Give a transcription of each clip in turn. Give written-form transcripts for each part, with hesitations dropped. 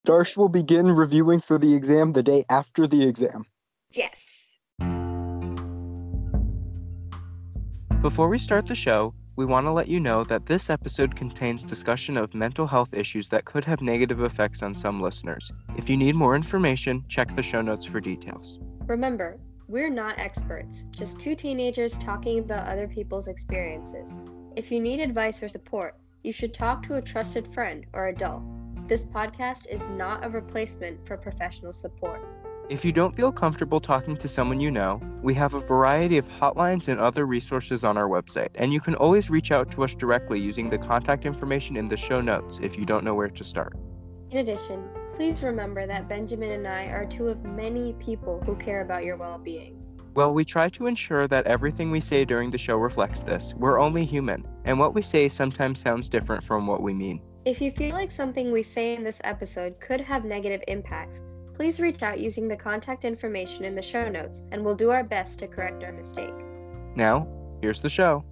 Darsh will begin reviewing for the exam the day after the exam. Yes. Before we start the show, we want to let you know that this episode contains discussion of mental health issues that could have negative effects on some listeners. If you need more information, check the show notes for details. Remember, we're not experts, just two teenagers talking about other people's experiences. If you need advice or support, you should talk to a trusted friend or adult. This podcast is not a replacement for professional support. If you don't feel comfortable talking to someone you know, we have a variety of hotlines and other resources on our website, and you can always reach out to us directly using the contact information in the show notes if you don't know where to start. In addition, please remember that Benjamin and I are two of many people who care about your well-being. Well, we try to ensure that everything we say during the show reflects this. We're only human, and what we say sometimes sounds different from what we mean. If you feel like something we say in this episode could have negative impacts, please reach out using the contact information in the show notes, and we'll do our best to correct our mistake. Now, here's the show.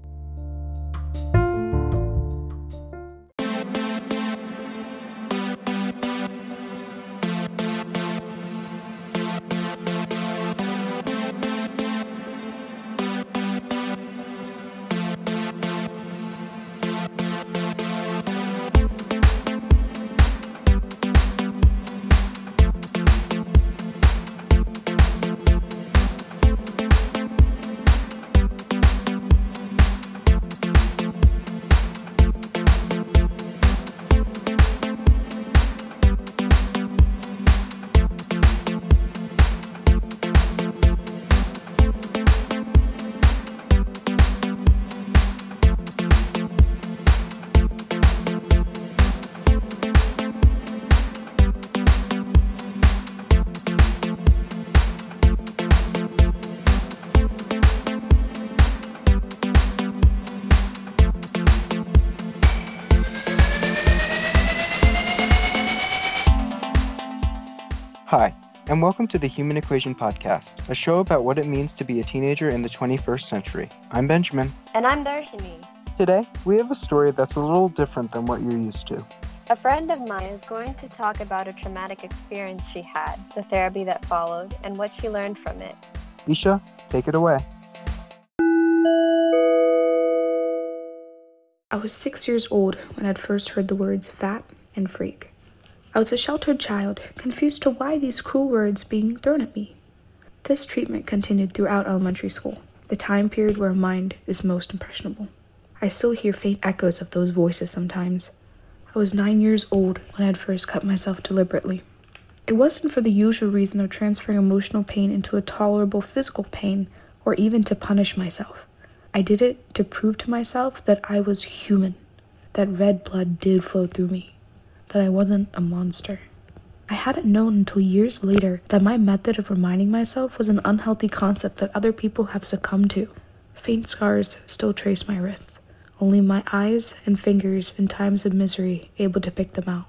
Hi, and welcome to the Human Equation Podcast, a show about what it means to be a teenager in the 21st century. I'm Benjamin. And I'm Darshini. Today, we have a story that's a little different than what you're used to. A friend of mine is going to talk about a traumatic experience she had, the therapy that followed, and what she learned from it. Isha, take it away. I was 6 years old when I'd first heard the words fat and freak. I was a sheltered child, confused to why these cruel words being thrown at me. This treatment continued throughout elementary school, the time period where mind is most impressionable. I still hear faint echoes of those voices sometimes. I was 9 years old when I'd first cut myself deliberately. It wasn't for the usual reason of transferring emotional pain into a tolerable physical pain, or even to punish myself. I did it to prove to myself that I was human, that red blood did flow through me, that I wasn't a monster. I hadn't known until years later that my method of reminding myself was an unhealthy concept that other people have succumbed to. Faint scars still trace my wrists, only my eyes and fingers in times of misery able to pick them out.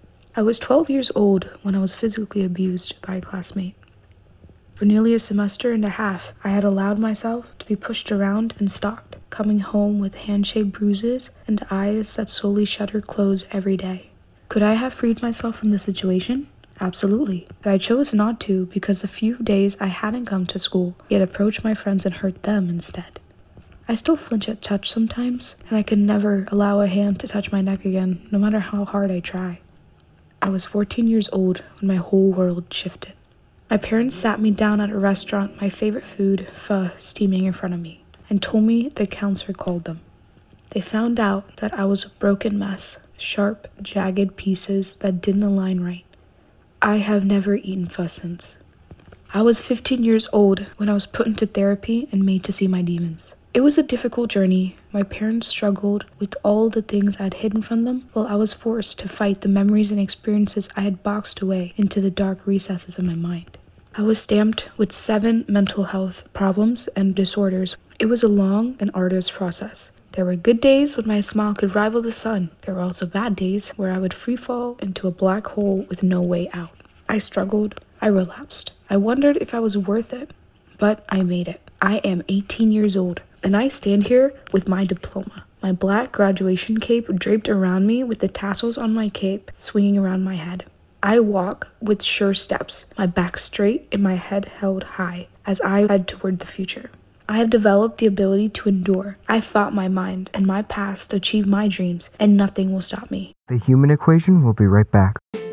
I was 12 years old when I was physically abused by a classmate. For nearly a semester and a half, I had allowed myself to be pushed around and stalked, coming home with hand-shaped bruises and eyes that slowly shuttered close every day. Could I have freed myself from the situation? Absolutely. But I chose not to because the few days I hadn't come to school, yet approached my friends and hurt them instead. I still flinch at touch sometimes, and I could never allow a hand to touch my neck again, no matter how hard I try. I was 14 years old when my whole world shifted. My parents sat me down at a restaurant, my favorite food, pho, steaming in front of me, and told me the counselor called them. They found out that I was a broken mess, sharp, jagged pieces that didn't align right. I have never eaten pho since. I was 15 years old when I was put into therapy and made to see my demons. It was a difficult journey. My parents struggled with all the things I had hidden from them, while I was forced to fight the memories and experiences I had boxed away into the dark recesses of my mind. I was stamped with 7 mental health problems and disorders. It was a long and arduous process. There were good days when my smile could rival the sun. There were also bad days where I would free fall into a black hole with no way out. I struggled. I relapsed. I wondered if I was worth it. But I made it. I am 18 years old, and I stand here with my diploma. My black graduation cape draped around me with the tassels on my cape swinging around my head. I walk with sure steps, my back straight and my head held high as I head toward the future. I have developed the ability to endure. I fought my mind and my past to achieve my dreams, and nothing will stop me. The Human Equation will be right back.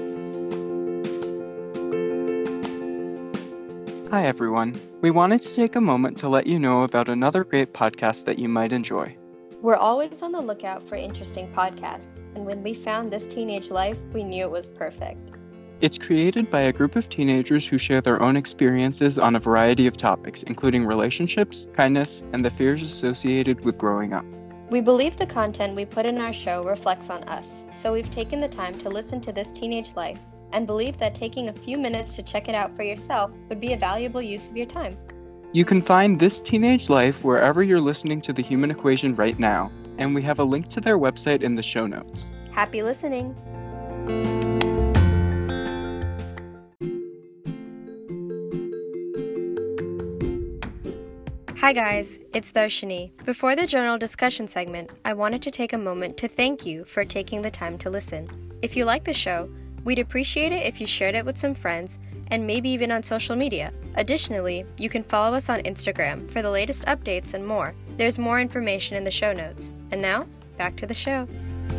Hi everyone. We wanted to take a moment to let you know about another great podcast that you might enjoy. We're always on the lookout for interesting podcasts, and when we found This Teenage Life, we knew it was perfect. It's created by a group of teenagers who share their own experiences on a variety of topics, including relationships, kindness, and the fears associated with growing up. We believe the content we put in our show reflects on us, so we've taken the time to listen to This Teenage Life and believe that taking a few minutes to check it out for yourself would be a valuable use of your time. You can find This Teenage Life wherever you're listening to The Human Equation right now, and we have a link to their website in the show notes. Happy listening! Hi guys, it's Darshini. Before the journal discussion segment, I wanted to take a moment to thank you for taking the time to listen. If you like the show, we'd appreciate it if you shared it with some friends and maybe even on social media. Additionally, you can follow us on Instagram for the latest updates and more. There's more information in the show notes. And now, back to the show.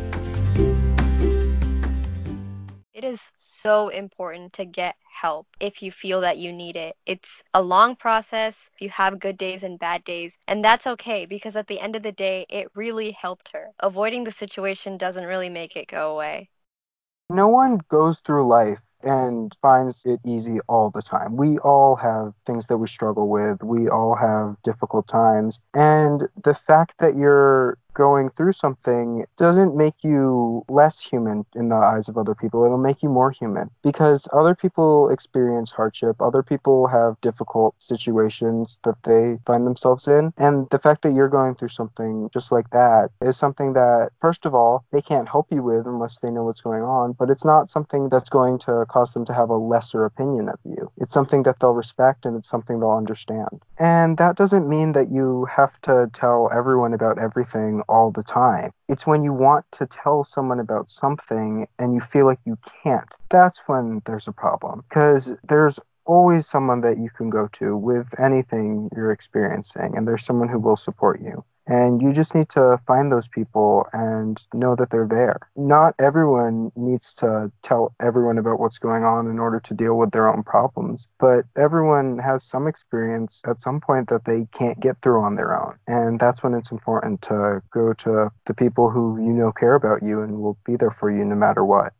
It is so important to get help if you feel that you need it. It's a long process. You have good days and bad days, and that's okay because at the end of the day, it really helped her. Avoiding the situation doesn't really make it go away. No one goes through life and finds it easy all the time. We all have things that we struggle with. We all have difficult times. And the fact that you're going through something doesn't make you less human in the eyes of other people. It'll make you more human because other people experience hardship. Other people have difficult situations that they find themselves in. And the fact that you're going through something just like that is something that, first of all, they can't help you with unless they know what's going on. But it's not something that's going to cause them to have a lesser opinion of you. It's something that they'll respect and it's something they'll understand. And that doesn't mean that you have to tell everyone about everything all the time. It's when you want to tell someone about something and you feel like you can't. That's when there's a problem, because there's always someone that you can go to with anything you're experiencing, and there's someone who will support you. And you just need to find those people and know that they're there. Not everyone needs to tell everyone about what's going on in order to deal with their own problems, but everyone has some experience at some point that they can't get through on their own. And that's when it's important to go to the people who you know care about you and will be there for you no matter what.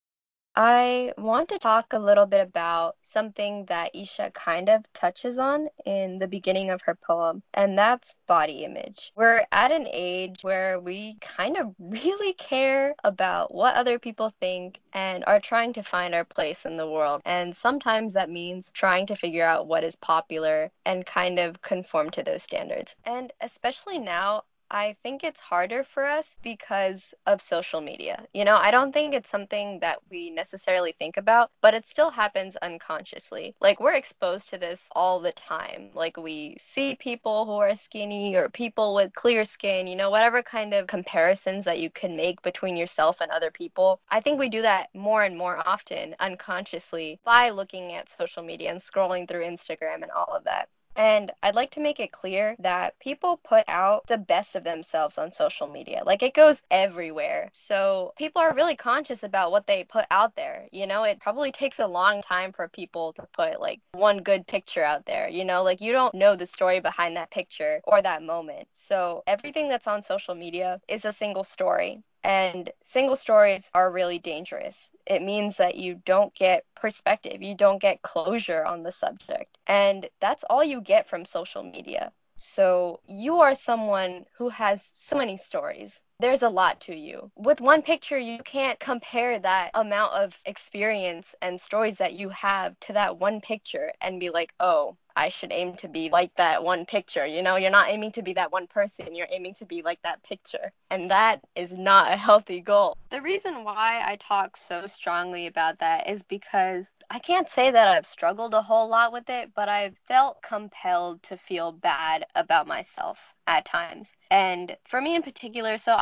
I want to talk a little bit about something that Isha kind of touches on in the beginning of her poem, and that's body image. We're at an age where we kind of really care about what other people think and are trying to find our place in the world. And sometimes that means trying to figure out what is popular and kind of conform to those standards. And especially now, I think it's harder for us because of social media. You know, I don't think it's something that we necessarily think about, but it still happens unconsciously. Like, we're exposed to this all the time. Like, we see people who are skinny or people with clear skin, you know, whatever kind of comparisons that you can make between yourself and other people. I think we do that more and more often unconsciously by looking at social media and scrolling through Instagram and all of that. And I'd like to make it clear that people put out the best of themselves on social media. Like, it goes everywhere. So people are really conscious about what they put out there. You know, it probably takes a long time for people to put like one good picture out there. You know, like, you don't know the story behind that picture or that moment. So everything that's on social media is a single story. And single stories are really dangerous. It means that you don't get perspective, you don't get closure on the subject. And that's all you get from social media. So you are someone who has so many stories. There's a lot to you. With one picture, you can't compare that amount of experience and stories that you have to that one picture and be like, oh, I should aim to be like that one picture. You know, you're not aiming to be that one person. You're aiming to be like that picture. And that is not a healthy goal. The reason why I talk so strongly about that is because I can't say that I've struggled a whole lot with it, but I've felt compelled to feel bad about myself at times. And for me in particular, so I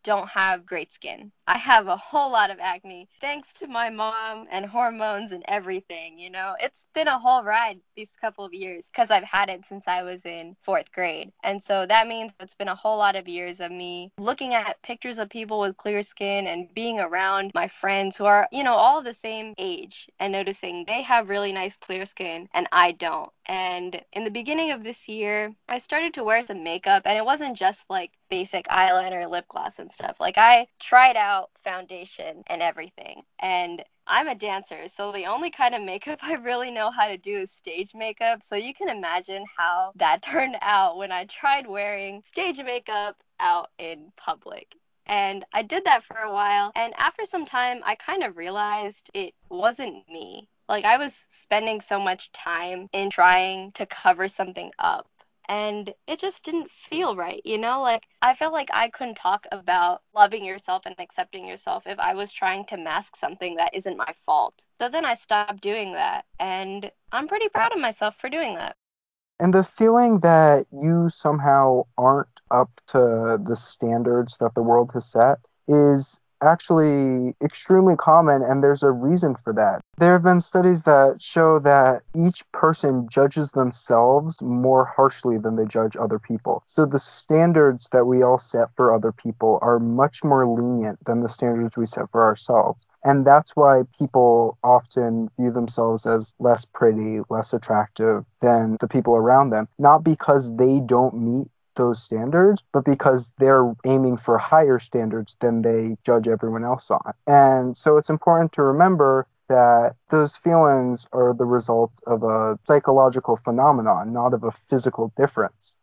don't have great skin. I have a whole lot of acne thanks to my mom and hormones and everything, you know. It's been a whole ride these couple of years because I've had it since I was in 4th grade. And so that means it's been a whole lot of years of me looking at pictures of people with clear skin and being around my friends who are, you know, all the same age and noticing they have really nice clear skin and I don't. And in the beginning of this year, I started to wear some makeup, and it wasn't just like basic eyeliner, lip gloss and stuff. Like I tried out foundation and everything. And I'm a dancer, so the only kind of makeup I really know how to do is stage makeup. So you can imagine how that turned out when I tried wearing stage makeup out in public. And I did that for a while, and after some time, I kind of realized it wasn't me. Like, I was spending so much time in trying to cover something up, and it just didn't feel right, you know? Like, I felt like I couldn't talk about loving yourself and accepting yourself if I was trying to mask something that isn't my fault. So then I stopped doing that, and I'm pretty proud of myself for doing that. And the feeling that you somehow aren't up to the standards that the world has set is actually extremely common, and there's a reason for that. There have been studies that show that each person judges themselves more harshly than they judge other people. So the standards that we all set for other people are much more lenient than the standards we set for ourselves. And that's why people often view themselves as less pretty, less attractive than the people around them, not because they don't meet those standards, but because they're aiming for higher standards than they judge everyone else on. And so it's important to remember that those feelings are the result of a psychological phenomenon, not of a physical difference.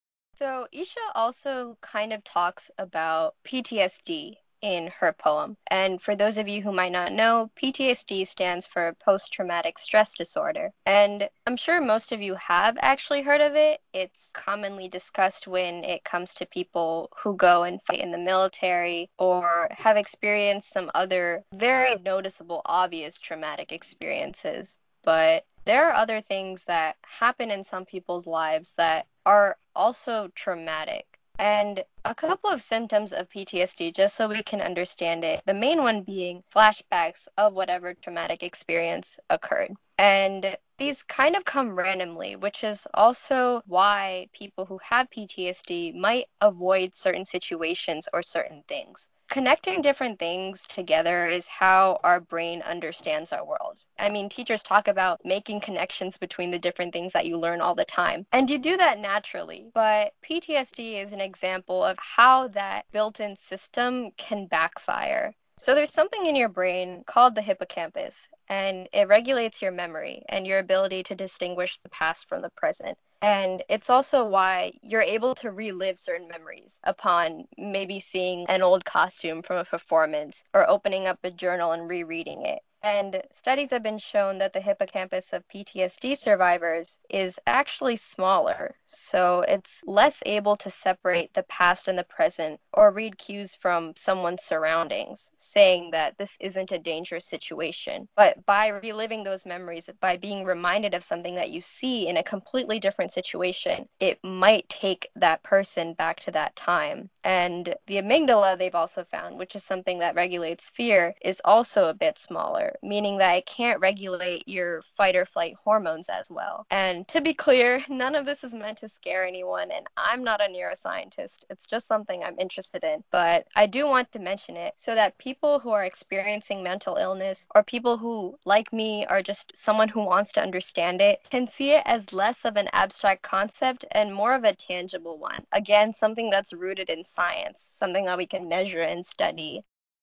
So Isha also kind of talks about PTSD in her poem. And for those of you who might not know, PTSD stands for post-traumatic stress disorder. And I'm sure most of you have actually heard of it. It's commonly discussed when it comes to people who go and fight in the military or have experienced some other very noticeable, obvious traumatic experiences. But there are other things that happen in some people's lives that are also traumatic. And a couple of symptoms of PTSD, just so we can understand it. The main one being flashbacks of whatever traumatic experience occurred. And these kind of come randomly, which is also why people who have PTSD might avoid certain situations or certain things. Connecting different things together is how our brain understands our world. I mean, teachers talk about making connections between the different things that you learn all the time. And you do that naturally. But PTSD is an example of how that built-in system can backfire. So there's something in your brain called the hippocampus, and it regulates your memory and your ability to distinguish the past from the present. And it's also why you're able to relive certain memories upon maybe seeing an old costume from a performance or opening up a journal and rereading it. And studies have been shown that the hippocampus of PTSD survivors is actually smaller, so it's less able to separate the past and the present or read cues from someone's surroundings, saying that this isn't a dangerous situation. But by reliving those memories, by being reminded of something that you see in a completely different situation, it might take that person back to that time. And the amygdala, they've also found, which is something that regulates fear, is also a bit smaller, meaning that it can't regulate your fight or flight hormones as well. And to be clear, none of this is meant to scare anyone, and I'm not a neuroscientist. It's just something I'm interested in. But I do want to mention it so that people who are experiencing mental illness, or people who, like me, are just someone who wants to understand it, can see it as less of an abstract concept and more of a tangible one. Again, something that's rooted in science, something that we can measure and study.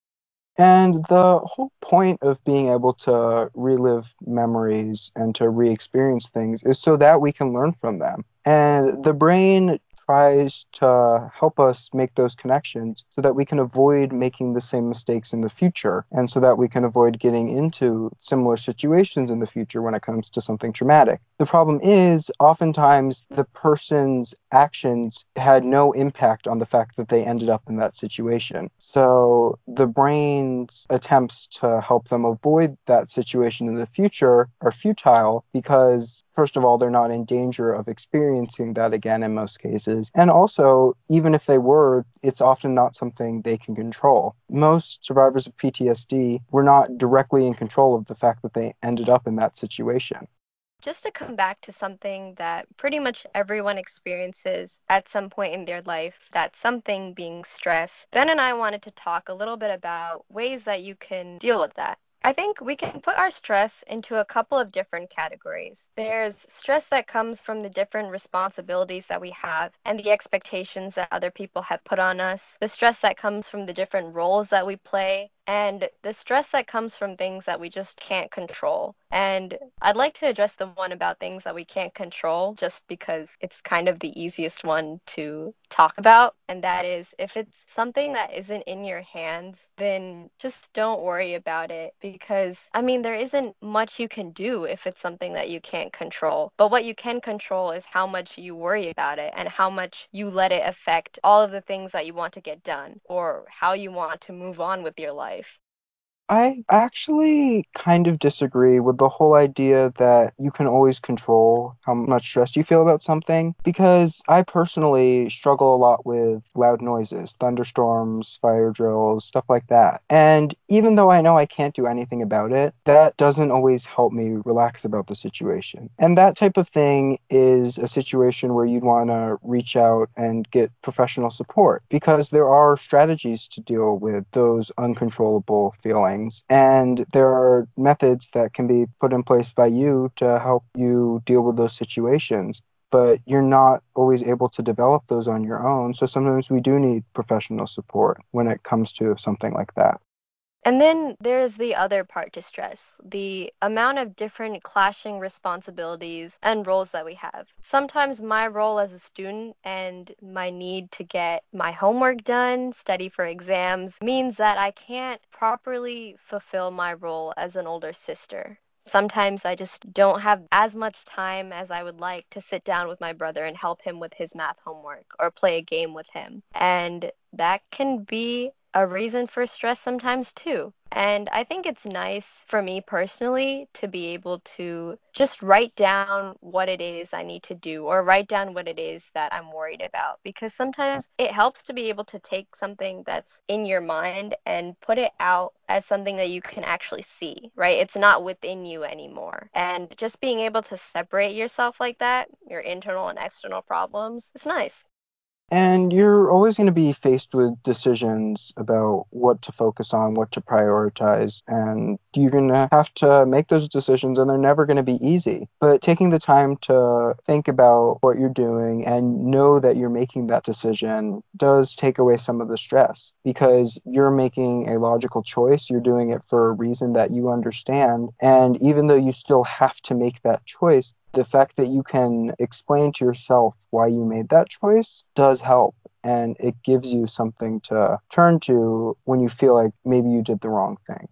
And the whole point of being able to relive memories and to re-experience things is so that we can learn from them. And the brain tries to help us make those connections so that we can avoid making the same mistakes in the future, and so that we can avoid getting into similar situations in the future when it comes to something traumatic. The problem is, oftentimes, the person's actions had no impact on the fact that they ended up in that situation. So the brain's attempts to help them avoid that situation in the future are futile because, first of all, they're not in danger of experiencing that again in most cases. And also, even if they were, it's often not something they can control. Most survivors of PTSD were not directly in control of the fact that they ended up in that situation. Just to come back to something that pretty much everyone experiences at some point in their life, that something being stress, Ben and I wanted to talk a little bit about ways that you can deal with that. I think we can put our stress into a couple of different categories. There's stress that comes from the different responsibilities that we have and the expectations that other people have put on us, the stress that comes from the different roles that we play, and the stress that comes from things that we just can't control. And I'd like to address the one about things that we can't control just because it's kind of the easiest one to talk about. And that is, if it's something that isn't in your hands, then just don't worry about it because, I mean, there isn't much you can do if it's something that you can't control. But what you can control is how much you worry about it and how much you let it affect all of the things that you want to get done or how you want to move on with your life. I actually kind of disagree with the whole idea that you can always control how much stress you feel about something, because I personally struggle a lot with loud noises, thunderstorms, fire drills, stuff like that. And even though I know I can't do anything about it, that doesn't always help me relax about the situation. And that type of thing is a situation where you'd want to reach out and get professional support, because there are strategies to deal with those uncontrollable feelings. And there are methods that can be put in place by you to help you deal with those situations. But you're not always able to develop those on your own. So sometimes we do need professional support when it comes to something like that. And then there's the other part to stress, the amount of different clashing responsibilities and roles that we have. Sometimes my role as a student and my need to get my homework done, study for exams, means that I can't properly fulfill my role as an older sister. Sometimes I just don't have as much time as I would like to sit down with my brother and help him with his math homework or play a game with him. And that can be a reason for stress sometimes too. And I think it's nice for me personally to be able to just write down what it is I need to do or write down what it is that I'm worried about, because sometimes it helps to be able to take something that's in your mind and put it out as something that you can actually see, right? It's not within you anymore. And just being able to separate yourself like that, your internal and external problems, it's nice. And you're always going to be faced with decisions about what to focus on, what to prioritize, and you're going to have to make those decisions, and they're never going to be easy. But taking the time to think about what you're doing and know that you're making that decision does take away some of the stress, because you're making a logical choice. You're doing it for a reason that you understand. And even though you still have to make that choice, the fact that you can explain to yourself why you made that choice does help, and it gives you something to turn to when you feel like maybe you did the wrong thing.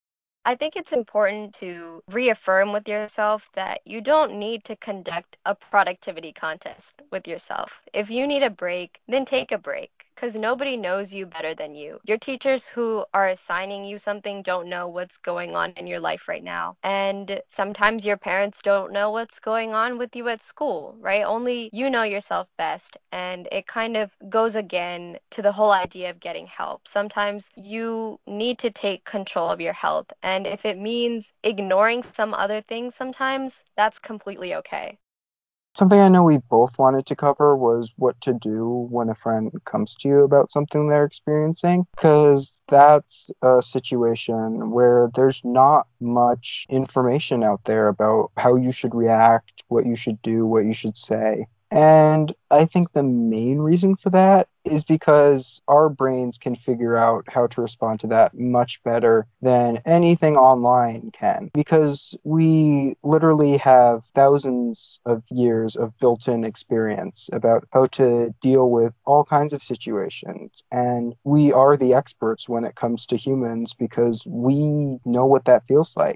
I think it's important to reaffirm with yourself that you don't need to conduct a productivity contest with yourself. If you need a break, then take a break, because nobody knows you better than you. Your teachers who are assigning you something don't know what's going on in your life right now. And sometimes your parents don't know what's going on with you at school, right? Only you know yourself best. And it kind of goes again to the whole idea of getting help. Sometimes you need to take control of your health. And if it means ignoring some other things sometimes, that's completely okay. Something I know we both wanted to cover was what to do when a friend comes to you about something they're experiencing, because that's a situation where there's not much information out there about how you should react, what you should do, what you should say. And I think the main reason for that is because our brains can figure out how to respond to that much better than anything online can, because we literally have thousands of years of built-in experience about how to deal with all kinds of situations. And we are the experts when it comes to humans because we know what that feels like.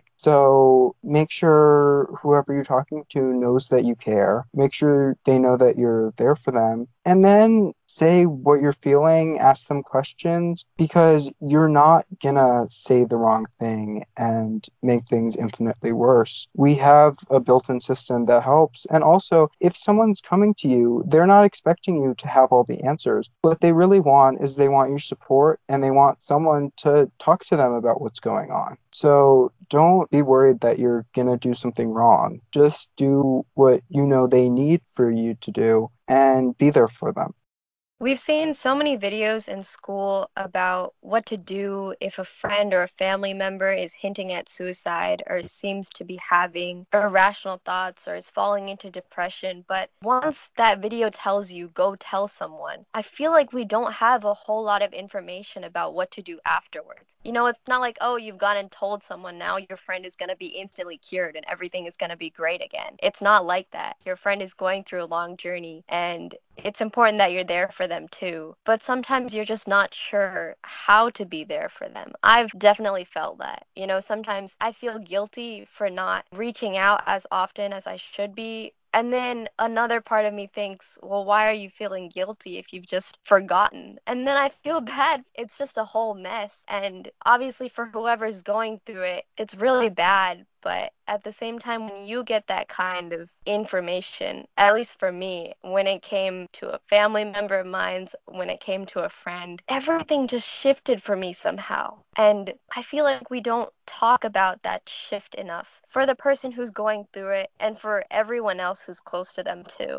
So make sure whoever you're talking to knows that you care. Make sure they know that you're there for them. And then say what you're feeling, ask them questions, because you're not gonna say the wrong thing and make things infinitely worse. We have a built-in system that helps. And also, if someone's coming to you, they're not expecting you to have all the answers. What they really want is they want your support and they want someone to talk to them about what's going on. So don't be worried that you're gonna do something wrong. Just do what you know they need for you to do and be there for them. We've seen so many videos in school about what to do if a friend or a family member is hinting at suicide or seems to be having irrational thoughts or is falling into depression. But once that video tells you, go tell someone, I feel like we don't have a whole lot of information about what to do afterwards. You know, it's not like, oh, you've gone and told someone, now your friend is going to be instantly cured and everything is going to be great again. It's not like that. Your friend is going through a long journey, and it's important that you're there for them too, but sometimes you're just not sure how to be there for them. I've definitely felt that. You know, sometimes I feel guilty for not reaching out as often as I should be. And then another part of me thinks, well, why are you feeling guilty if you've just forgotten? And then I feel bad. It's just a whole mess. And obviously, for whoever's going through it, it's really bad. But at the same time, when you get that kind of information, at least for me, when it came to a family member of mine's, when it came to a friend, everything just shifted for me somehow. And I feel like we don't talk about that shift enough for the person who's going through it and for everyone else who's close to them too.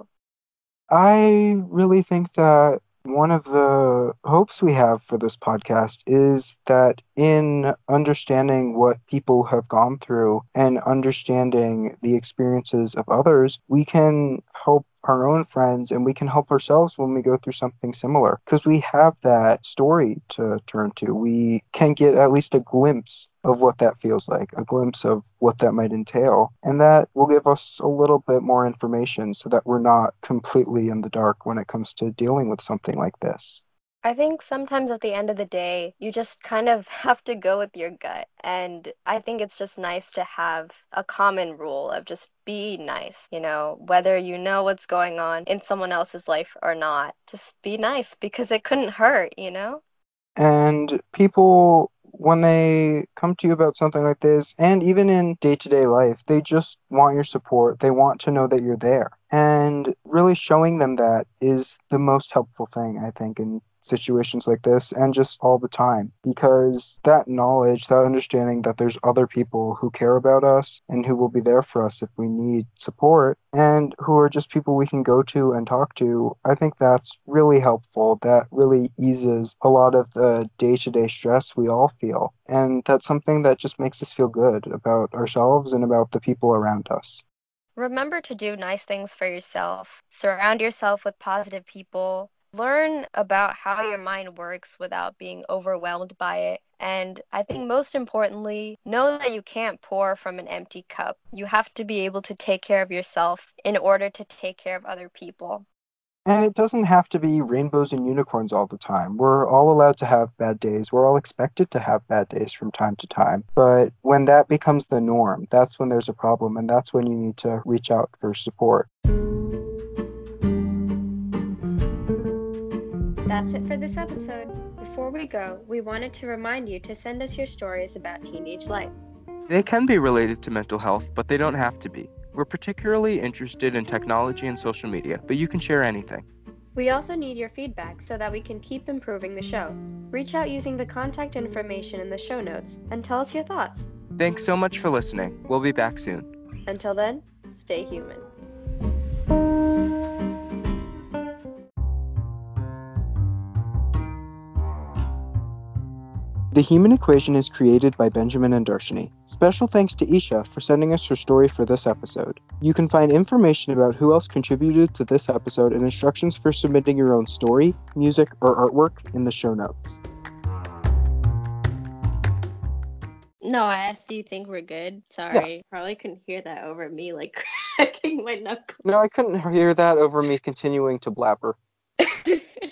I really think that one of the hopes we have for this podcast is that in understanding what people have gone through and understanding the experiences of others, we can help our own friends and we can help ourselves when we go through something similar because we have that story to turn to. We can get at least a glimpse of what that feels like, a glimpse of what that might entail. And that will give us a little bit more information so that we're not completely in the dark when it comes to dealing with something like this. I think sometimes at the end of the day, you just kind of have to go with your gut. And I think it's just nice to have a common rule of just be nice, you know, whether you know what's going on in someone else's life or not, just be nice because it couldn't hurt, you know? And people, when they come to you about something like this, and even in day-to-day life, they just want your support. They want to know that you're there. And really showing them that is the most helpful thing, I think, in situations like this and just all the time, because that knowledge, that understanding that there's other people who care about us and who will be there for us if we need support and who are just people we can go to and talk to, I think that's really helpful. That really eases a lot of the day-to-day stress we all feel, and that's something that just makes us feel good about ourselves and about the people around us. Remember to do nice things for yourself. Surround yourself with positive people. Learn about how your mind works without being overwhelmed by it. And I think most importantly, know that you can't pour from an empty cup. You have to be able to take care of yourself in order to take care of other people. And it doesn't have to be rainbows and unicorns all the time. We're all allowed to have bad days. We're all expected to have bad days from time to time. But when that becomes the norm, that's when there's a problem, and that's when you need to reach out for support. That's it for this episode. Before we go, we wanted to remind you to send us your stories about teenage life. They can be related to mental health, but they don't have to be. We're particularly interested in technology and social media, but you can share anything. We also need your feedback so that we can keep improving the show. Reach out using the contact information in the show notes and tell us your thoughts. Thanks so much for listening. We'll be back soon. Until then, stay human. The Human Equation is created by Benjamin and Darshini. Special thanks to Isha for sending us her story for this episode. You can find information about who else contributed to this episode and instructions for submitting your own story, music, or artwork in the show notes. No, I asked, do you think we're good? Sorry. Yeah. Probably couldn't hear that over me, like cracking my knuckles. No, I couldn't hear that over me continuing to blabber.